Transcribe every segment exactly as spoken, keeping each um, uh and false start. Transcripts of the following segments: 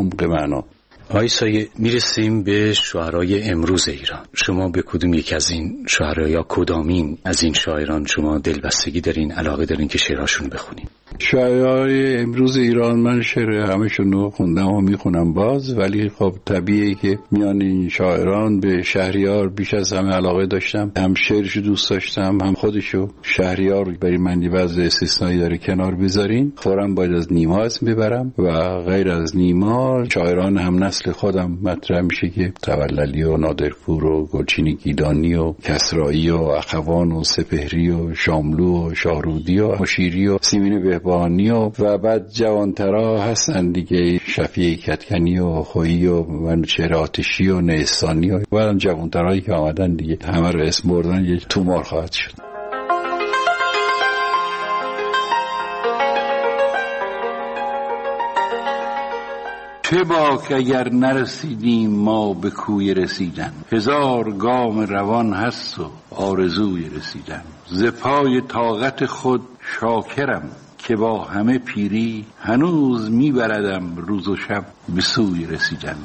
عمق معنا. آقای سایه، میرسیم به شاعرای امروز ایران. شما به کدوم یک از این شاعرها یا کدامین از این شاعران شما دلبستگی دارین، علاقه دارین که شعرهاشون بخونین؟ شاعرای امروز ایران من شعر همشون رو خوندم و میخونم باز، ولی خب طبیعیه که میان این شاعران به شهریار بیش از همه علاقه داشتم. هم شعرشو دوست داشتم، هم خودشو. شهریار برای من یه وضع استثنایی داره کنار بذارین. فوراً باید از نیما اسم ببرم و غیر از نیما شاعران هم نسل خودم مطرح میشه که توللی و نادرپور و گلچین گیلانی و کسرایی و اخوان و سپهری و شاملو و شاهرودی و مشیری و سیمین بهبانی و و بعد جوانترا هستن دیگه، شفیع کتکنی و خویی و منوچهر آتشی و نیستانی و بعدم جوانترایی که آمدن دیگه همه رو اسم بردن یه تومار خواهد شد. چه باک اگر نرسیدیم ما به کوی رسیدن، هزار گام روان هست و آرزوی رسیدن. ز پای طاقت خود شاکرم که با همه پیری، هنوز میبردم روز و شب به سوی رسیدن.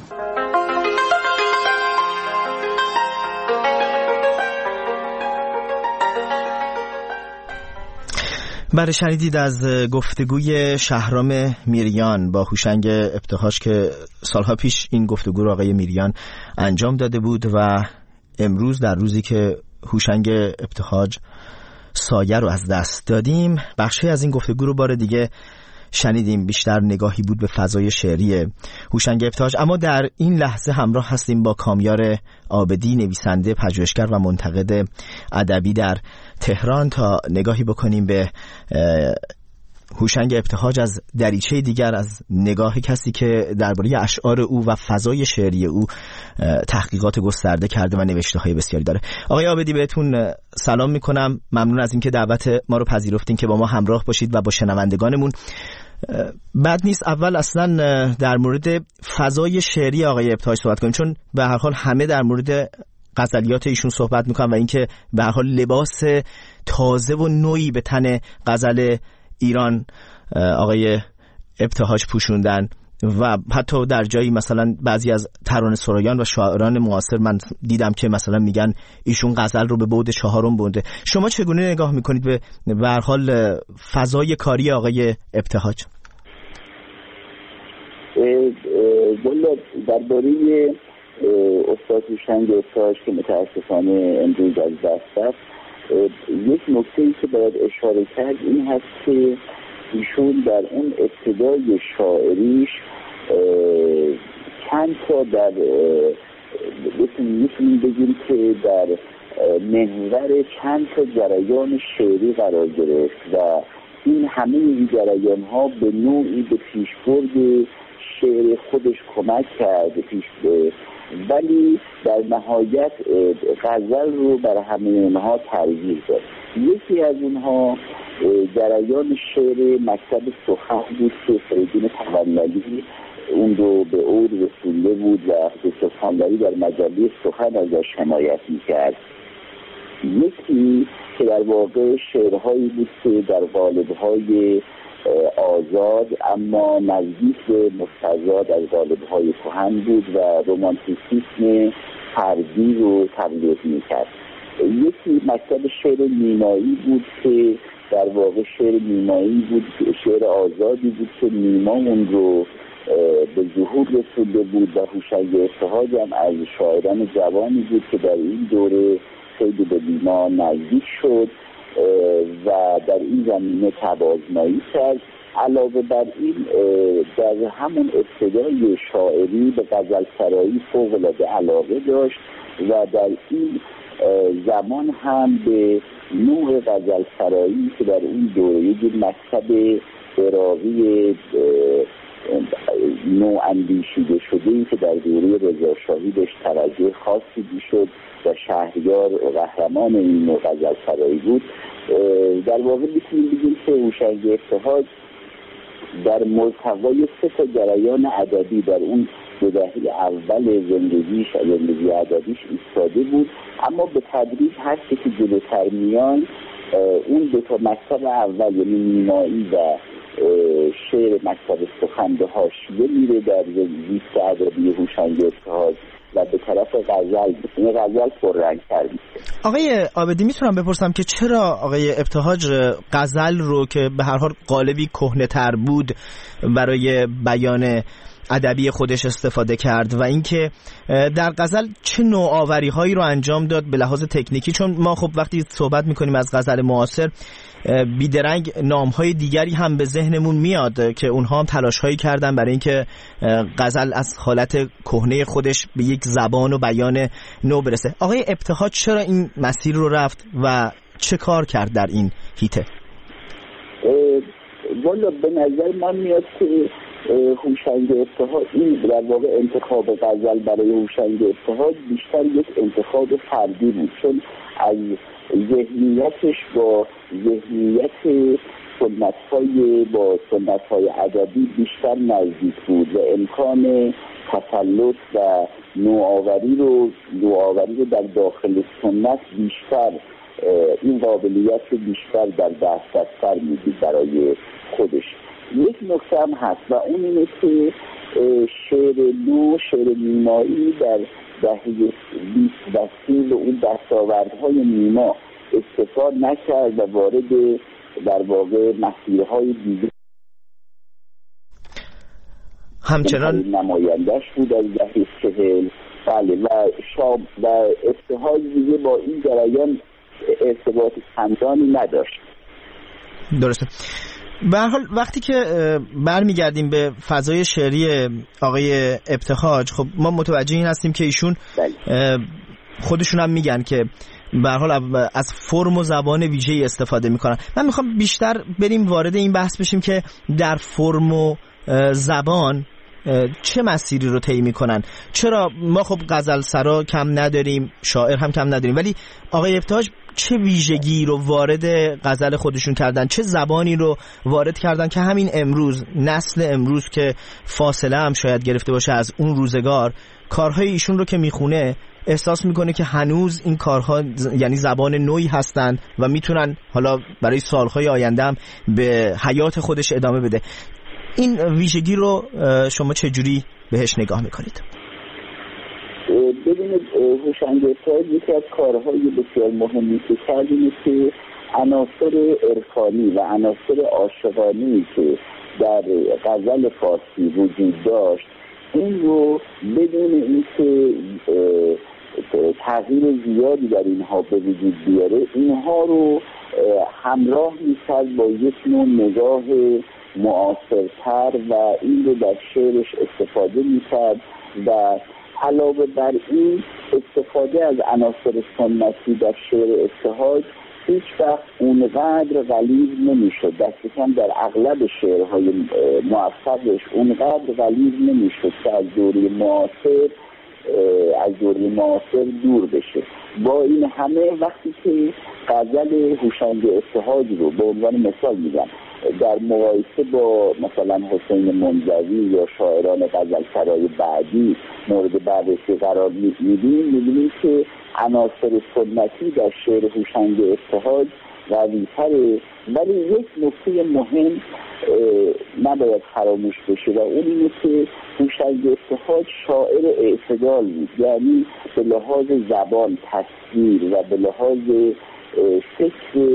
بله، شنیدید از گفتگوی شهرام میریان با هوشنگ ابتهاج که سالها پیش این گفتگو رو آقای میریان انجام داده بود و امروز در روزی که هوشنگ ابتهاج سایه رو از دست دادیم، بخشی از این گفتگو رو بار دیگه شنیدیم. بیشتر نگاهی بود به فضای شعری هوشنگ ابتهاج. اما در این لحظه همراه هستیم با کامیار عابدی، نویسنده، پژوهشگر و منتقد ادبی در تهران، تا نگاهی بکنیم به هوشنگ ابتهاج از دریچه دیگر، از نگاه کسی که درباره اشعار او و فضای شعری او تحقیقات گسترده کرده و نوشته‌های بسیاری داره. آقای عابدی، بهتون سلام میکنم. ممنون از اینکه دعوت ما رو پذیرفتین که با ما همراه باشید و با شنوندگانمون. بد نیست اول اصلا در مورد فضای شعری آقای ابتهاج صحبت کنیم، چون به هر حال همه در مورد غزلیات ایشون صحبت میکنن و اینکه به هر حال لباس تازه و نوعی به تن غزل ایران آقای ابتهاج پوشوندن و حتی در جایی مثلا بعضی از ترانه سرایان و شاعران معاصر من دیدم که مثلا میگن ایشون غزل رو به بعد چهارم برده. شما چگونه نگاه میکنید به به هر حال فضای کاری آقای ابتهاج؟ والا درباره استاد هوشنگ ابتهاج که متاسفانه امروز از دست رفت، یک نکته‌ای که باید اشاره کرد این هست که ایشون در اون ابتدای شاعریش چند تا در میتونیم بگیم که در محور چند تا جریان شعری قرار گرفت و این همه این جریان ها به نوعی به پیشبرد شعر خودش کمک کرد پیش به، ولی در نهایت غزل رو بر همه اونها ترجیح داد. یکی از اونها جریان شعر مکتب سخن بود که فریدون توللی اون رو به اوج رسونده بود و به سخنوری در مجله سخن ازش حمایت می‌کرد. یکی که در واقع شعرهایی بود که در قالب‌های آزاد اما نزدیک به مستزاد از قالب‌های کهن بود و رمانتیسیسم فردی رو تقلید می‌کرد. یکی مکتب شعر نیمایی بود که در واقع شعر نیمایی بود، شعر آزادی بود که نیما اون رو به ظهور رسونده بود و هوشنگ ابتهاج هم از شاعران جوانی بود که در این دوره خیلی به نیما نزدیک شد و در این زمینه تبازمایی کرد. علاوه بر این در همون ابتدای شاعری به غزلسرایی فوق‌العاده علاقه داشت و در این زمان هم به نوع غزلسرایی که در این دوره یک مکتب عراقی نوع اندیشیده شده ای که در دوره رضاشاهی بهش توجه خاصی میشد و شهریار قهرمان این نوع غزلسرایی بود. در واقع میتونیم بگیم که هوشنگ ابتهاج در مرتقای سه تا جریان ادبی در اون دو دهه اول زندگیش زندگی ادبیش ایستاده بود، اما به تدریج هر که جلوتر میان اون دو تا مکتب اول یعنی نیمایی و شعر مکتب سخن به حاشیه میره در زیست ادبی هوشنگ ابتهاج و به طرف غزل این غزل پررنگ‌تر میشه. آقای عابدی میتونم بپرسم که چرا آقای ابتهاج غزل رو که به هر حال قالبی کهنه‌تر بود برای بیان ادبی خودش استفاده کرد و اینکه در غزل چه نوآوری هایی رو انجام داد به لحاظ تکنیکی؟ چون ما خب وقتی صحبت میکنیم از غزل معاصر بیدرنگ نام های دیگری هم به ذهنمون میاد که اونها هم تلاش هایی کردن برای اینکه غزل از حالت کهنه خودش به یک زبان و بیان نو برسه. آقای ابتهاج چرا این مسیر رو رفت و چه کار کرد در این هیته؟ والا به نظر من میاد که هوشنگ ابتهاج این در واقع انتخاب غزل برای هوشنگ ابتهاج بیشتر یک انتخاب فردی بود، چون از ذهنیتش با ذهنیت سنت‌های با سنت‌های ادبی بیشتر نزدیک بود و امکان تسلط و نوآوری رو نوآوری رو در داخل سنت بیشتر این قابلیت رو بیشتر در دسترس می‌دید برای خودش. یک نکته هم هست و اون اینه که شعر نو، شعر نیمایی در دهه بیست و سی به اون دستاوردهای نیما استفاده نکرد و وارد در واقع مسیرهای دیگه همچنان نمایندش بود از دهه چهل. بله و شام و ابتهاج دیگه با این جریان ارتباط چندانی نداشت. درسته. به هر حال وقتی که برمیگردیم به فضای شعری آقای ابتهاج، خب ما متوجه این هستیم که ایشون خودشون هم میگن که به هر حال از فرم و زبان ویژه‌ای استفاده میکنن. من میخوام بیشتر بریم وارد این بحث بشیم که در فرم و زبان چه مسیری رو طی میکنن. چرا ما خب غزل سرا کم نداریم، شاعر هم کم نداریم، ولی آقای ابتهاج چه ویژگی رو وارد غزل خودشون کردن، چه زبانی رو وارد کردن که همین امروز نسل امروز که فاصله هم شاید گرفته باشه از اون روزگار، کارهای ایشون رو که میخونه احساس میکنه که هنوز این کارها یعنی زبان نوعی هستن و میتونن حالا برای سالهای آینده هم به حیات خودش ادامه بده. این ویژگی رو شما چجوری بهش نگاه میکنید؟ ببینید هوشنگ ابتهاج یکی از کارهای بسیار مهمی که کرد اینه که عناصر عرفانی و عناصر عاشقانه‌ای که در غزل فارسی وجود داشت این رو بدون اینکه تغییر زیادی در اینها به وجود بیاره اینها رو همراه می‌کرد با یک نوع نگاه معاصرتر و این رو در شعرش استفاده می‌کرد و علاوه بر این استفاده از عناصر سنتی در شعر ابتهاج هیچ وقت اونقدر غلیظ نمی‌شد، دست کم در اغلب شعرهای موفقش اونقدر غلیظ نمی‌شد که از دوره معاصر از دوره معاصر دور بشه. با این همه وقتی که غزل هوشنگ ابتهاج رو به عنوان مثال میگم در مقایسه با مثلا حسین منزوی یا شاعران غزلسرای بعدی مورد بررسی قرار میدیم میبینیم که عناصر سنتی در شعر هوشنگ ابتهاج قوی‌تره، ولی یک نکته مهم نباید فراموش بشه و اون اینه که هوشنگ ابتهاج شاعر اعتدال بود، یعنی به لحاظ زبان، تصویر و به لحاظ فکر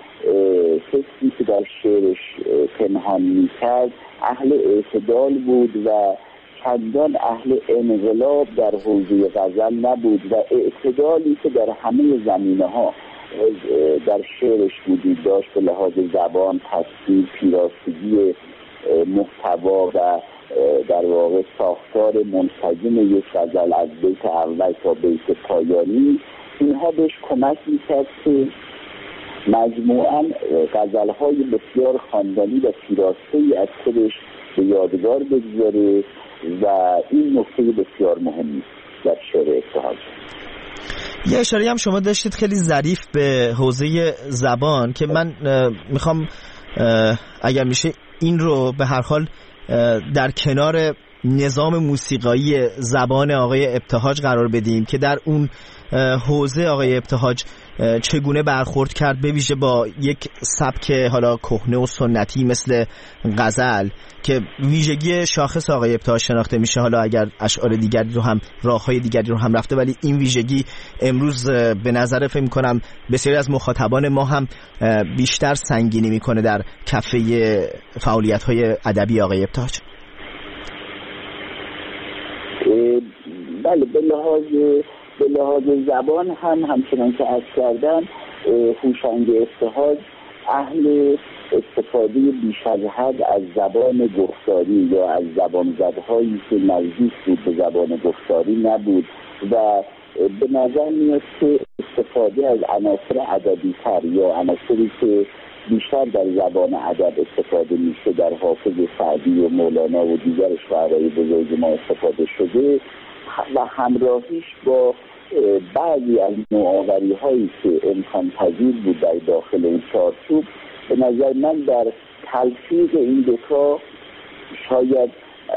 فکری که در شعرش پنهان می‌کرد اهل اعتدال بود و چندان اهل انقلاب در حوزه غزل نبود و اعتدالی که در همه زمینه‌ها در شعرش وجود داشت به لحاظ زبان، تصویر، پیراستی محتوا و در واقع ساختار منسجم یک غزل از بیت اول تا بیت پایانی، اینها بهش کمک می‌کرد که مجموعاً غزل‌های بسیار خواندنی و پیراسته‌ای از خودش به یادگار بگذاره و این نکته بسیار مهمی در شعر ابتهاج. یه اشاره هم شما داشتید خیلی ظریف به حوزه زبان که من میخوام اگر میشه این رو به هر حال در کنار نظام موسیقایی زبان آقای ابتهاج قرار بدیم که در اون حوزه آقای ابتهاج چگونه برخورد کرد، به ویژه با یک سبک حالا کهنه و سنتی مثل غزل که ویژگی شاخص آقای ابتهاج شناخته میشه. حالا اگر اشعار دیگری رو هم، راههای دیگری رو هم رفته، ولی این ویژگی امروز به نظر فکر می‌کنم بسیاری از مخاطبان ما هم بیشتر سنگینی میکنه در کفه فعالیت‌های ادبی آقای ابتهاج. بله، به لحاظ به لحاظ زبان هم همچنان که عرض کردم، هوشنگ ابتهاج اهل استفاده بیش از حد از زبان گفتاری یا از زبان زدهایی که نزدیک بود به زبان گفتاری نبود و به نظر میاد که استفاده از عناصر ادبی تر یا عناصری که بیشتر در زبان ادب استفاده میشه در حافظ سعدی و مولانا و دیگر شاعرای بزرگ ما استفاده شده و همراهیش با بعضی از نوآوری هایی که امکان پذیر بود در داخل این چارچوب، به نظر من در تلفیق این دوتا شاید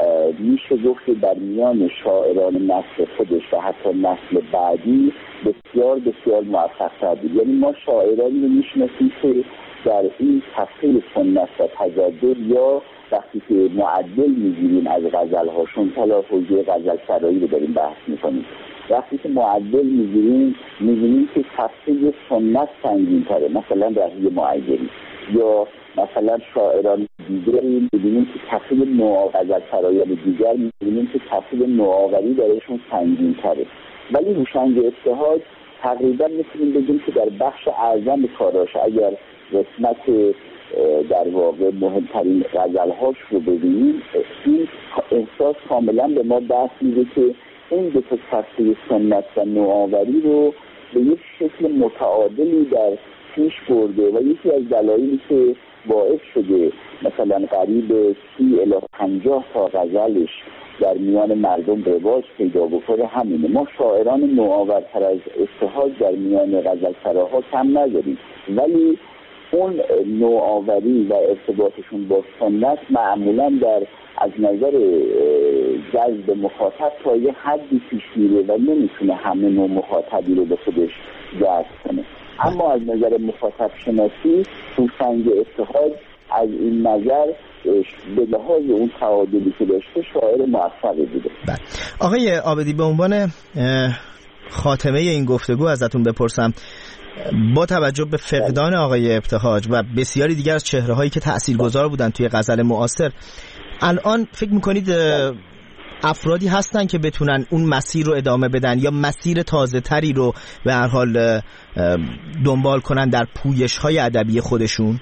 میشه گفت در میان شاعران نسل خودش و حتی نسل بعدی بسیار بسیار موفق تر بود. یعنی ما شاعرانی رو میشناسیم که در این کفه سنت و تجدد یا وقتی که معدل میگیریم از غزلهاشون، حالا حوزه غزل سرایی رو داریم بحث میکنیم، وقتی که معدل میگیریم میبینیم که کفه سنت سنگین تره، مثلا رهی معیری، یا مثلا شاعران دیگری میبینیم که کفه نوآغزل سرایان دیگر میبینیم که کفه نوآوری درشون سنگین تره. ولی هوشنگ ابتهاج تقریبا میتونیم بگیم که در بخش اعظم کاراش، اگر قسمت در واقع مهمترین غزلهاش رو ببینیم، این احساس کاملا به ما دست میده که این دو تا کفه سنت و نوآوری رو به یک شکل متعادلی در پیش برده و یکی از دلایلی که باعث شده مثلا قریب سی الی پنجاه تا غزلش در میان مردم رواج پیدا بکنه همینه. ما شاعران نوآورتر از ابتهاج در میان غزلسراها کم نداریم، ولی اون نوآوری و ارتباطشون با سنت معمولا در از نظر جذب مخاطب تا یه حدی پیش میره و نمیتونه همه نوع مخاطبی رو به خودش جذب کنه. اما از نظر مخاطب شناسی هوشنگ ابتهاج از این نظر به لحاظ اون تعادلی که داشته شاعر موفقی بوده. آقای عابدی، به عنوان خاتمه این گفتگو ازتون بپرسم، با توجه به فقدان آقای ابتهاج و بسیاری دیگر از چهره‌هایی که تأثیرگذار بودن توی غزل معاصر، الان فکر می‌کنید افرادی هستن که بتونن اون مسیر رو ادامه بدن یا مسیر تازه تری رو به هر حال دنبال کنن در پویش‌های ادبی خودشون؟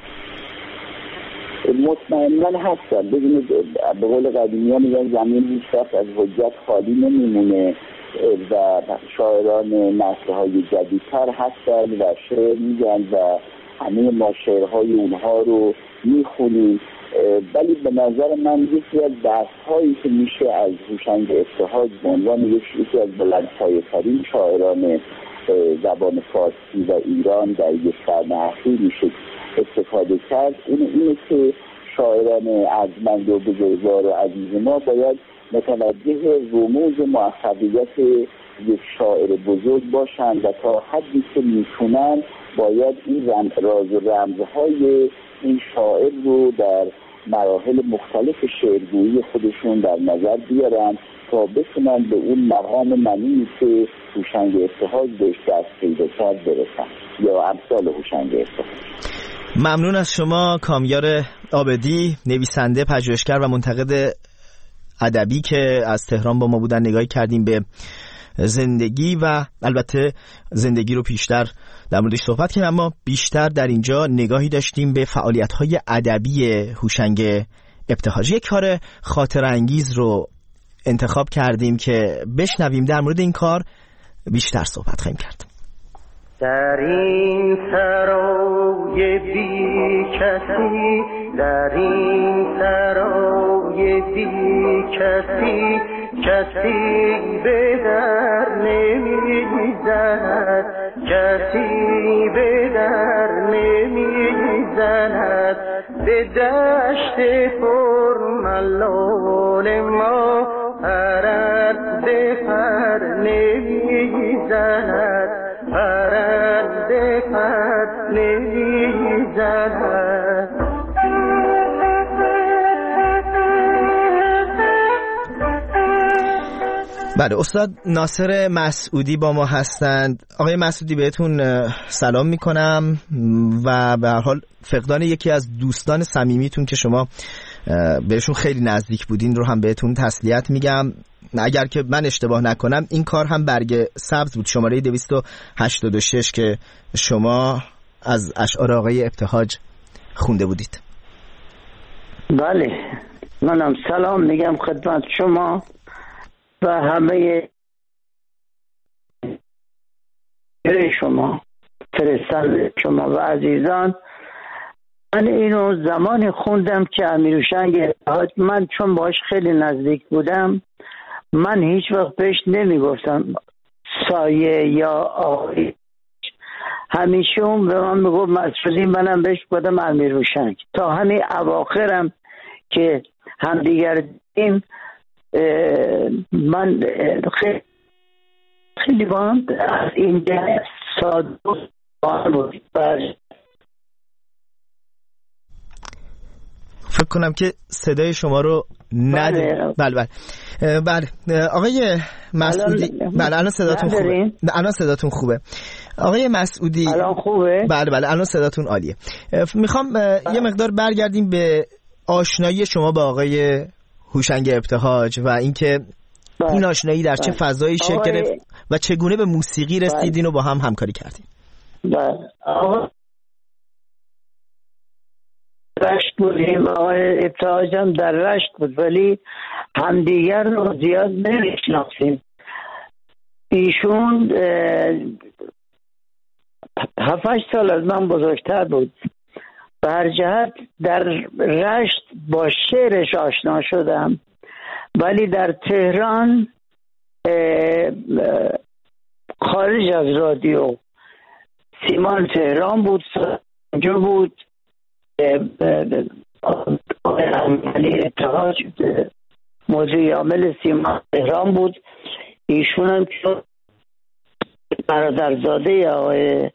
مطمئناً هستن. ببینید، به قول قدیمی ها میگن زمین هیچ وقت از حجت خالی نمیمونه و شاعران نسل‌های جدیدتر هستن و شعر میگن و همه ما شعرهای اونها رو میخونیم، ولی به نظر من یکی از درس‌هایی که میشه از هوشنگ ابتهاج به عنوان یکی از بلندپایه‌ترین شاعران زبان فارسی و ایران در یک قرن اخیر میشه استفاده کرد، اینه, اینه که شاعران ارجمند و بزرگوار و عزیز ما باید متوجه رموز موفقیت یک شاعر بزرگ باشند و تا حدی که میتونن باید این راز و رمزهای این شاعر رو در مراحل مختلف شعرگویی خودشون در نظر بیارن تا بتونن به اون مقام منی که هوشنگ ابتهاج بهش دست پیدا کرد برسن، یا امثال هوشنگ ابتهاج. ممنون از شما کامیار عابدی، نویسنده، پژوهشگر و منتقد ادبی که از تهران با ما بودن. نگاهی کردیم به زندگی و البته زندگی رو پیشتر در موردش صحبت کردیم، اما بیشتر در اینجا نگاهی داشتیم به فعالیت‌های ادبی هوشنگ ابتهاج. یک کار خاطر انگیز رو انتخاب کردیم که بشنویم، در مورد این کار بیشتر صحبت خواهیم کرد. در این سرای بی کسی، در این سرای بی کسی، کسی به در نمی زند، کسی به در نمی زند، به دشت پر ملا گل ما پرنده پر نمیزند، پرنده پر نمیزند. بله، استاد ناصر مسعودی با ما هستند. آقای مسعودی بهتون سلام میکنم و به هر حال فقدان یکی از دوستان صمیمیتون که شما بهشون خیلی نزدیک بودین رو هم بهتون تسلیت میگم. اگر که من اشتباه نکنم این کار هم برگ سبز بود، شماره دویست و هشتاد و شش که شما از اشعار آقای ابتهاج خونده بودید. بله، منم سلام میگم خدمت شما و همه شما فرستنده شما و عزیزان. من اینو زمانی خوندم که امیرهوشنگ ابتهاج، من چون باش خیلی نزدیک بودم، من هیچ وقت بهش نمیگفتم سایه یا آقای، همیشه اون به من میگفت مسعودی، منم بهش گفتم امیرهوشنگ. تا همین اواخرم که همدیگر دیدیم من خیلی خیلی با هم از این ده سال بود. فکر کنم که صدای شما رو نداریم. بله بله بله آقای مسعودی، بله الان صداتون خوبه، الان صداتون خوبه آقای مسعودی، الان خوبه. بله بله الان صداتون عالیه. میخوام بله. یه مقدار برگردیم به آشنایی شما با آقای هوشنگ ابتهاج و اینکه بله. این آشنایی در بله. چه فضایی شکل آقای... گرفت و چگونه به موسیقی رسیدین بله. و با هم همکاری کردین. بله آقا رشت بودیم، آقای ابتهاج هم در رشت بود ولی همدیگر رو زیاد نمیشناختیم. ایشون هفت هشت سال از من بزرگتر بود. به هر جهت در رشت با شعرش آشنا شدم، ولی در تهران خارج از رادیو سیمان تهران بود، اونجا بود علی ابتهاج مدیر عامل سیمان تهران بود. ایشون هم که برادرزاده آقای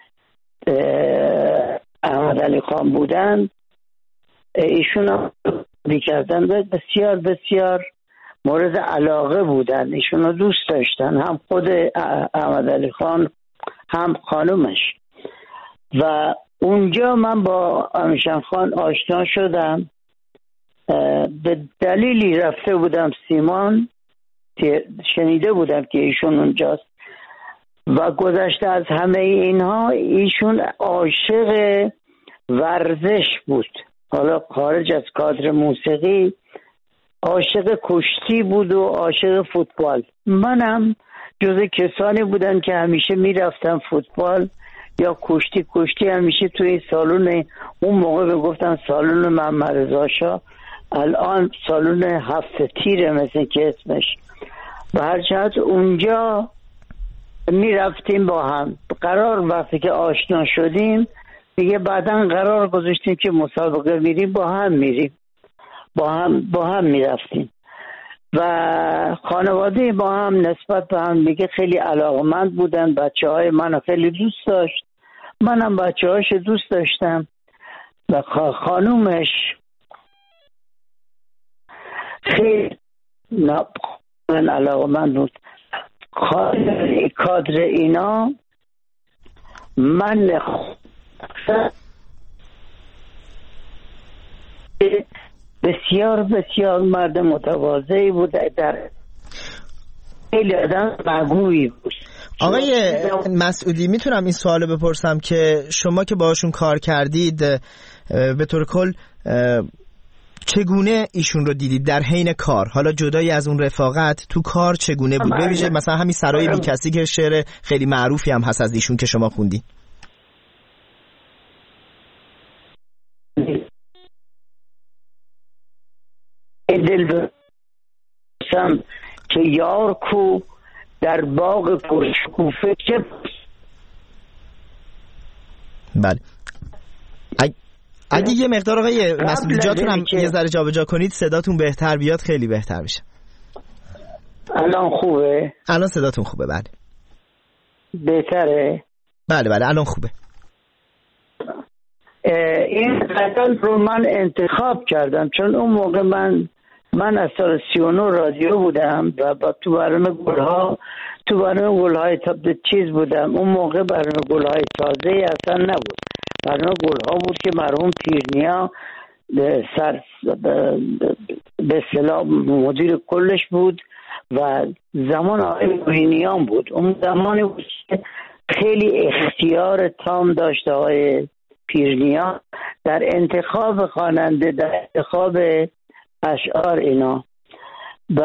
احمد علی خان بودن، ایشون هم بیکردن بسیار بسیار مورد علاقه بودن، ایشون رو دوست داشتن، هم خود احمد علی خان هم خانومش. و اونجا من با امیرشن خان آشنا شدم. به دلیلی رفته بودم سیمان، شنیده بودم که ایشون اونجاست و گذشته از همه اینها ایشون عاشق ورزش بود. حالا خارج از کادر موسیقی عاشق کشتی بود و عاشق فوتبال. منم جز کسانی بودم که همیشه میرفتم فوتبال یا کشتی کشتی همیشه توی سالن، اون موقع بگفتن سالن محمد رضا شاه، الان سالن هفت تیره مثل که اسمش. به هر جهت اونجا می رفتیم با هم. قرار وقتی که آشنا شدیم دیگه بعداً قرار گذاشتیم که مسابقه میریم با هم میریم با هم با هم می رفتیم و خانواده با هم نسبت به هم دیگه خیلی علاقمند بودن. بچه های من خیلی دوست داشت، منم بچه هاش دوست داشتم و خانومش خیلی من علاقمند بود. کادر اینا من بسیار بسیار مرد متواضعی بود، در خیلی آدم مغروری بود. آقای مسعودی میتونم این سوالو بپرسم که شما که باشون کار کردید به طور کل چگونه ایشون رو دیدید در حین کار؟ حالا جدایی از اون رفاقت تو کار چگونه بود؟ ببینید مثلا همین سرای بی کسی که شعر خیلی معروفی هم هست از ایشون که شما خوندی. دل برسم که یار کو در باغ پرشکوفه چه. بله اگه یه مقدار آقای مسعودی جاتون هم یه ذره جابجا کنید صداتون بهتر بیاد خیلی بهتر میشه. الان خوبه؟ الان صداتون خوبه. بله بهتره؟ بله بله الان خوبه. این غزل رو من انتخاب کردم چون اون موقع من من از سال سی و نه رادیو بودم و با تو برنامه گلها تو برنامه گلهای تا چیز بودم. اون موقع برنامه گلهای تازه اصلا نبود، برنامه گلها بود که مرحوم پیرنیا سر به اصطلاح مدیر کلش بود و زمان آقای معینیان بود. اون زمانی بود که خیلی اختیار تام داشت آقای پیرنیا در انتخاب خواننده، در انتخاب اشعار اینا. و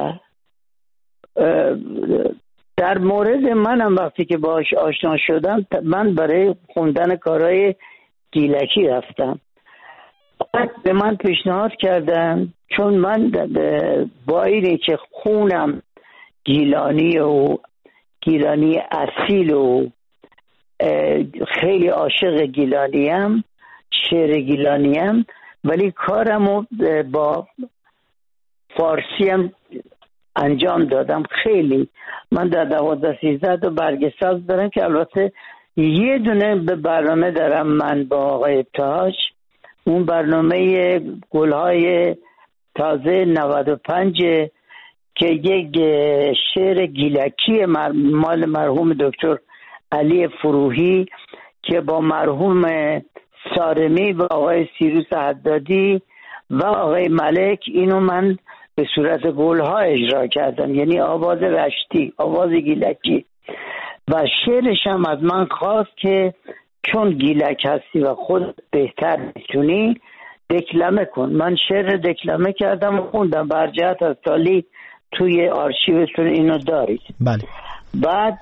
در مورد منم وقتی که باهاش آشنا شدم من برای خوندن کارهای گیلکی رفتم. به من پیشنهاد کردن چون من با اینی که خونم گیلانی و گیلانی اصیل و خیلی عاشق گیلانیم، شعر گیلانیم، ولی کارمو با فارسی هم انجام دادم. خیلی من در دوازده سیزده تا برگ ساز دارم که البته یه دونه به برنامه دارم من با آقای ابتهاج، اون برنامه گلهای تازه نود و پنج که یک شعر گیلکی مال مرحوم دکتر علی فروهی که با مرحوم سارمی و آقای سیروس حدادی و آقای ملک اینو من به صورت گلها اجرا کردم، یعنی آواز رشتی، آواز گیلکی. و شعرش هم از من خواست که چون گیلک هستی و خود بهتر میتونی دکلمه کن. من شعر دکلمه کردم و خوندم، برجهت از تالی توی آرشیوتون اینو دارید. بله. بعد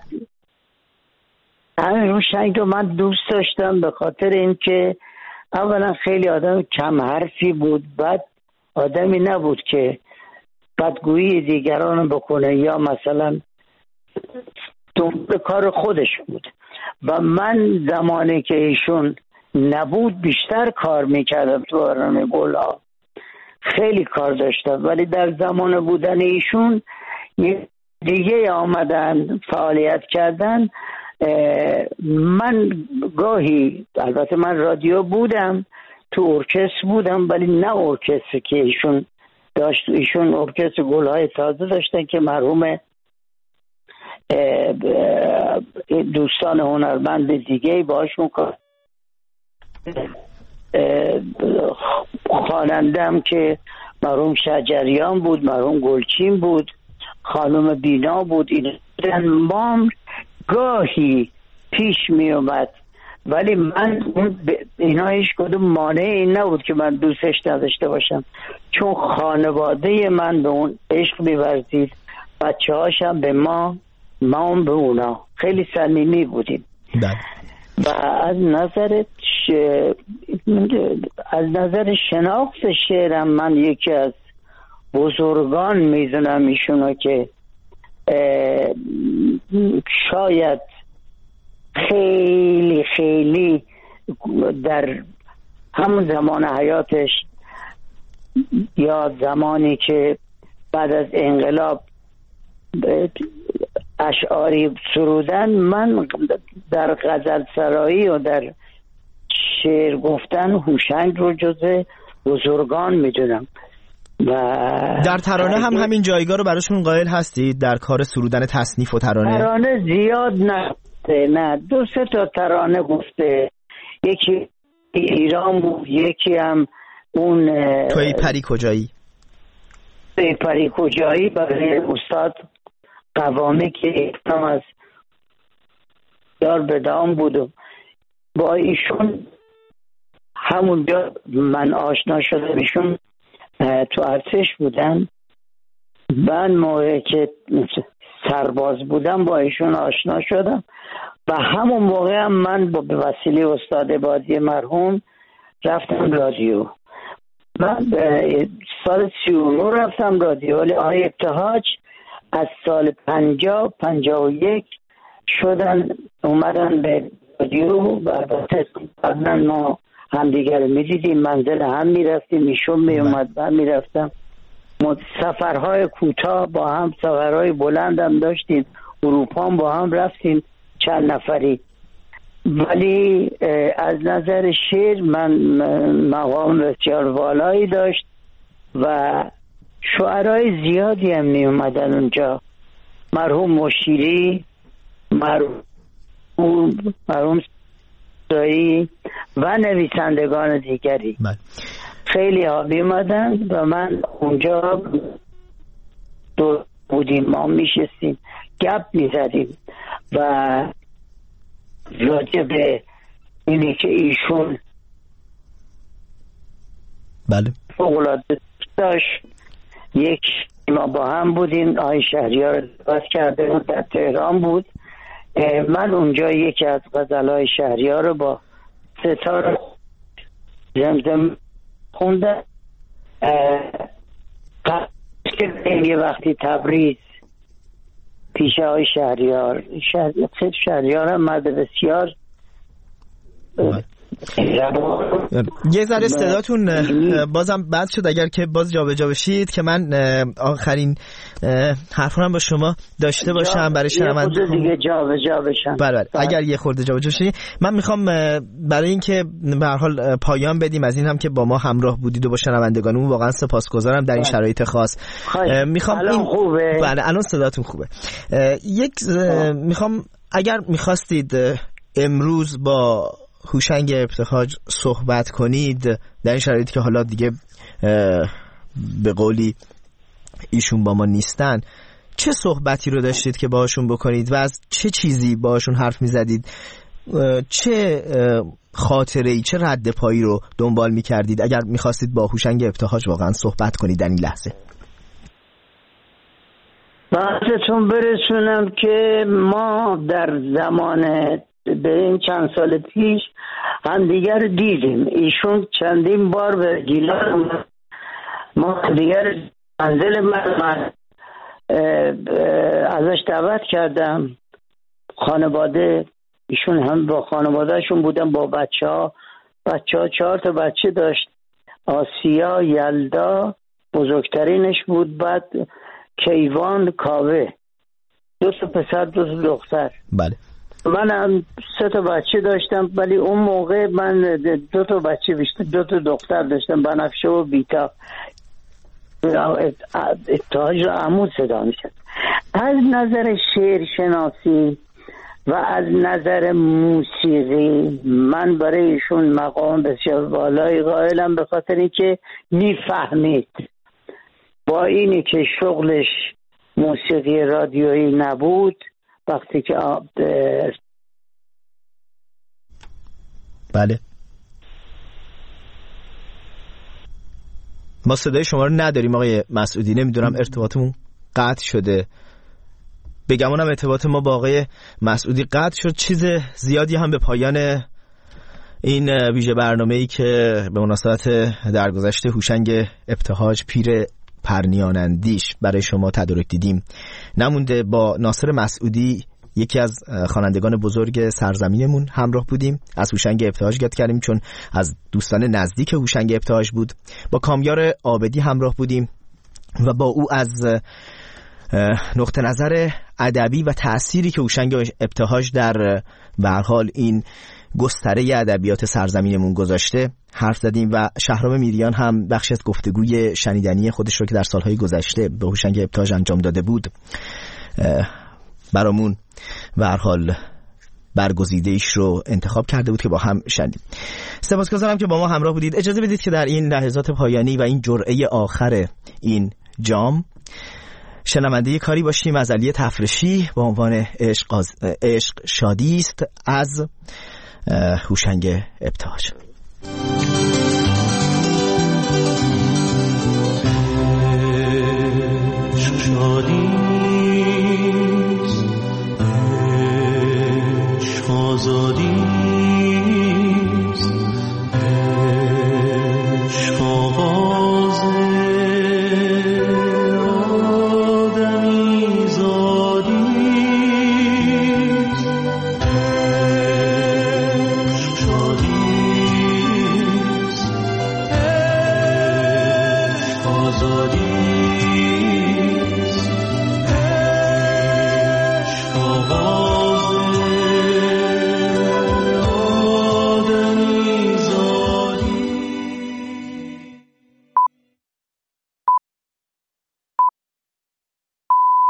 همین روشنگ رو من دوست داشتم به خاطر اینکه اولا خیلی آدم کم حرفی بود، بعد آدمی نبود که بدگویی دیگران بکنه یا مثلا دنبال کار خودش بود. و من زمانی که ایشون نبود بیشتر کار میکردم تو برنامه گلها، خیلی کار داشتم، ولی در زمان بودن ایشون دیگه آمدن فعالیت کردن. من گاهی البته من رادیو بودم، تو ارکستر بودم، ولی نه ارکستر که ایشون داشت. ایشون ارکستر گلهای تازه داشتن که مرحوم دوستان هنرمند دیگه باشون کار خوانندم که مرحوم شجریان بود، مرحوم گلچین بود، خانم بینا بود. این مام گاهی پیش می اومد، ولی من اینا هیچ کدوم مانعی نبود که من دوستش نداشته باشم، چون خانواده من به اون عشق می‌ورزید، بچه هاشم به ما، ما هم به اونا خیلی صمیمی بودیم. و از نظر ش... از نظر شناخت شعرم من یکی از بزرگان میدونم ایشونو که شاید خیلی خیلی در همون زمان حیاتش یا زمانی که بعد از انقلاب اشعاری سرودن، من در غزل سرایی و در شعر گفتن هوشنگ رو جزء بزرگان میدونم. و در ترانه هم همین جایگاه رو براشون قائل هستید در کار سرودن تصنیف و ترانه؟ ترانه زیاد نه نه دو سه تا ترانه گفته، یکی ایران بود، یکی هم اون توی پری کجایی توی پری کجایی برای استاد قوامی که هم از دار بدام بود و با ایشون همونجا من آشنا شدم. ایشون تو ارتش بودن، من موقعی که سرباز بودم با ایشون آشنا شدم و همون موقع هم من با به وسیله استاد بادی مرحوم رفتم رادیو. من سال سی و نه رفتم رادیو، ولی آقای ابتهاج از سال پنجاه پنجاه و یک شدن اومدن به رادیو و البته قبلا ما همدیگر رو میدیدیم، منزل هم میرفتیم، ایشون میومد من میرفتم، سفرهای کوتاه با هم، سفرهای بلند هم داشتیم، اروپا هم با هم رفتیم چند نفری. ولی از نظر شعر من مقام بسیار والایی داشت و شعرهای زیادی هم می اومدن اونجا، مرحوم مشیری، مرحوم مرحوم سایی و نویسندگان دیگری من. خیلی ها می اومدن و من اونجا دو بودیم، ما می شستیم گپ می زدیم و راجع به اینی که ایشون بله فوق‌العاده داشت. یک ما با هم بودیم، آقای شهریار بس کرده بود، در تهران بود. من اونجا یکی از غزلهای شهریار رو با ستار زمزم خوندم. یه وقتی تبریز پیش آقای شهریار شهریار, شهریار هم مرد بسیار یه ذره صداتون بازم بد شد، اگر که باز جابجا بشید که من آخرین حرف رو هم با شما داشته باشم برای شنونده. یه خورده دیگه جابجا بشم. بله اگر یه خورده جابجا شید، من میخوام برای اینکه به هر حال پایان بدیم از این هم که با ما همراه بودید و با شنوندگانمون واقعا سپاسگزارم در این شرایط خاص. میخوام الان این... خوبه؟ بله الان صداتون خوبه. یک میخوام اگر میخواستید امروز با هوشنگ ابتهاج صحبت کنید در این شرایطی که حالا دیگه به قولی ایشون با ما نیستن، چه صحبتی رو داشتید که باهاشون بکنید و از چه چیزی باهاشون حرف میزدید؟ چه خاطره‌ای، چه رد پایی رو دنبال میکردید اگر میخواستید با هوشنگ ابتهاج واقعا صحبت کنید در این لحظه؟ بحثتون برسونم که ما در زمان به این چند سال پیش هم دیگر دیدیم. ایشون چندین بار به گیلان ما دیگر منزل من ازش دعوت کردم، خانواده ایشون هم با خانوادهشون بودن، با بچه ها بچه ها چهار تا بچه داشت، آسیا، یلدا بزرگترینش بود، بعد کیوان، کاوه، دو تا پسر دو تا دختر. بله من هم سه تا بچه داشتم، ولی اون موقع من دو تا بچه بیشتر دو تا دختر داشتم، بنفشه و بیتا. ابتهاج را عمود صدا میشد. از نظر شعر شناسی و از نظر موسیقی من برای ایشون مقام بسیار بالایی قائلم، به خاطر اینکه میفهمید با اینی که شغلش موسیقی رادیویی نبود، وقتی که آب بله ما صدای شما رو نداریم آقای مسعودی، نمیدونم ارتباطمون قطع شده. بگمونم ارتباط ما با آقای مسعودی قطع شد. چیز زیادی هم به پایان این ویژه برنامه‌ای که به مناسبت درگذشت هوشنگ ابتهاج پیر پرنیانندیش برای شما تدارک دیدیم نمونده. با ناصر مسعودی یکی از خوانندگان بزرگ سرزمینمون همراه بودیم، از هوشنگ ابتهاج یاد کردیم چون از دوستان نزدیک هوشنگ ابتهاج بود. با کامیار عابدی همراه بودیم و با او از نقطه نظر ادبی و تأثیری که هوشنگ ابتهاج در به هر حال این گستره ادبیات سرزمینمون گذاشته حرف زدیم و شهرام میریان هم بخش از گفتگوی شنیدنی خودش رو که در سالهای گذشته به هوشنگ ابتهاج انجام داده بود برامون به هر حال برگزیده ایش رو انتخاب کرده بود که با هم شنیدیم. سپاسگزارم که با ما همراه بودید. اجازه بدید که در این لحظات پایانی و این جرعه آخر این جام شنونده کاری باشیم از علی تفرشی با عنوان عشق, آز... عشق شادی است از هوشنگ ابتهاج. عشق شادی